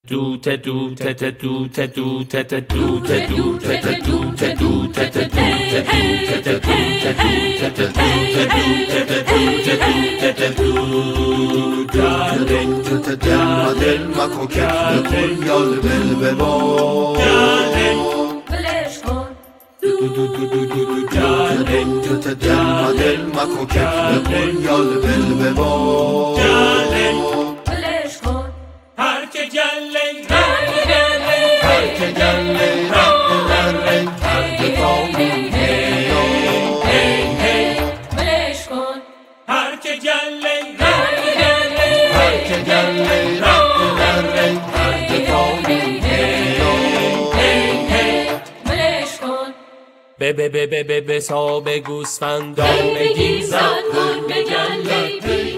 دل مکن که بکن یال بل ببا بلش کن دل مکن که بکن یال بل ببا بلش کن هر که گله هر که گله رنگ هر دفاعی بلش کن هر که گله هر که گله رنگ هر دفاعی بلش کن به ساب گوسفندان بگیر زن کن به گله